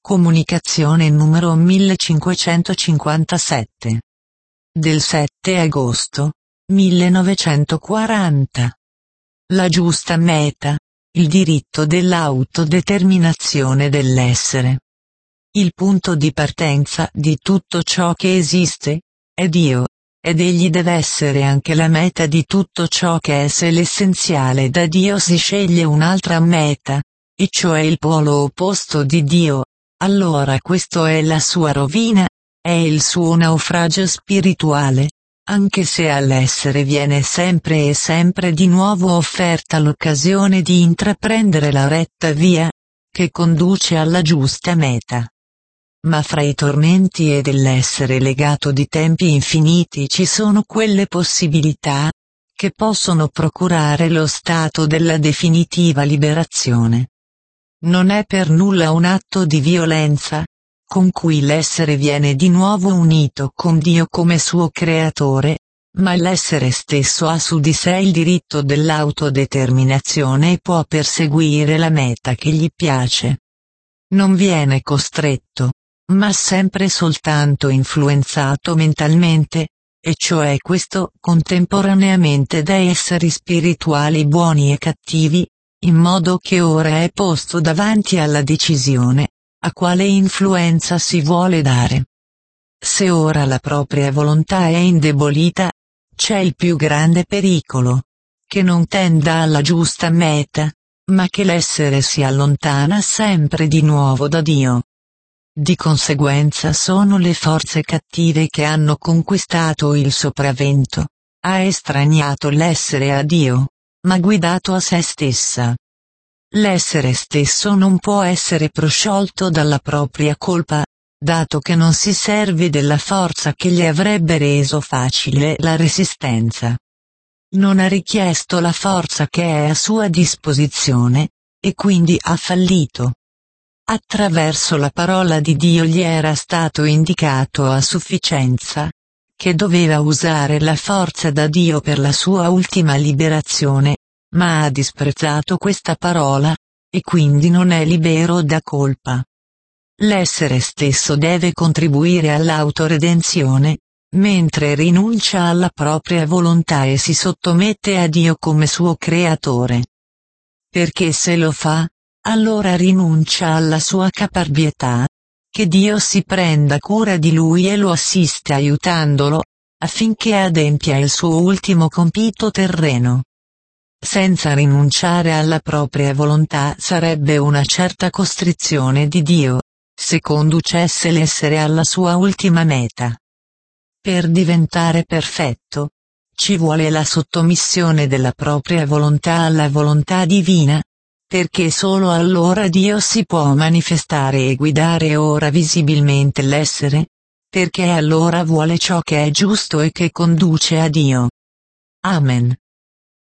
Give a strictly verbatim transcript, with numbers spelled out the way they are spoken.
Comunicazione numero millecinquecentocinquantasette. Del sette agosto millenovecentoquaranta. La giusta meta, il diritto dell'autodeterminazione dell'essere. Il punto di partenza di tutto ciò che esiste è Dio, ed egli deve essere anche la meta di tutto ciò che è. Se l'essenziale da Dio si sceglie un'altra meta, e cioè il polo opposto di Dio, allora questo è la sua rovina, è il suo naufragio spirituale, anche se all'essere viene sempre e sempre di nuovo offerta l'occasione di intraprendere la retta via, che conduce alla giusta meta. Ma fra i tormenti e dell'essere legato di tempi infiniti ci sono quelle possibilità, che possono procurare lo stato della definitiva liberazione. Non è per nulla un atto di violenza, con cui l'essere viene di nuovo unito con Dio come suo creatore, ma l'essere stesso ha su di sé il diritto dell'autodeterminazione e può perseguire la meta che gli piace. Non viene costretto, ma sempre soltanto influenzato mentalmente, e cioè questo contemporaneamente da esseri spirituali buoni e cattivi, in modo che ora è posto davanti alla decisione, a quale influenza si vuole dare. Se ora la propria volontà è indebolita, c'è il più grande pericolo, che non tenda alla giusta meta, ma che l'essere si allontana sempre di nuovo da Dio. Di conseguenza sono le forze cattive che hanno conquistato il sopravvento, ha estraniato l'essere a Dio, ma guidato a se stessa. L'essere stesso non può essere prosciolto dalla propria colpa, dato che non si serve della forza che gli avrebbe reso facile la resistenza. Non ha richiesto la forza che è a sua disposizione, e quindi ha fallito. Attraverso la parola di Dio gli era stato indicato a sufficienza, che doveva usare la forza da Dio per la sua ultima liberazione, ma ha disprezzato questa parola, e quindi non è libero da colpa. L'essere stesso deve contribuire all'autoredenzione, mentre rinuncia alla propria volontà e si sottomette a Dio come suo creatore. Perché se lo fa, allora rinuncia alla sua caparbietà, che Dio si prenda cura di lui e lo assiste aiutandolo, affinché adempia il suo ultimo compito terreno. Senza rinunciare alla propria volontà sarebbe una certa costrizione di Dio, se conducesse l'essere alla sua ultima meta. Per diventare perfetto, ci vuole la sottomissione della propria volontà alla volontà divina, perché solo allora Dio si può manifestare e guidare ora visibilmente l'essere, perché allora vuole ciò che è giusto e che conduce a Dio. Amen.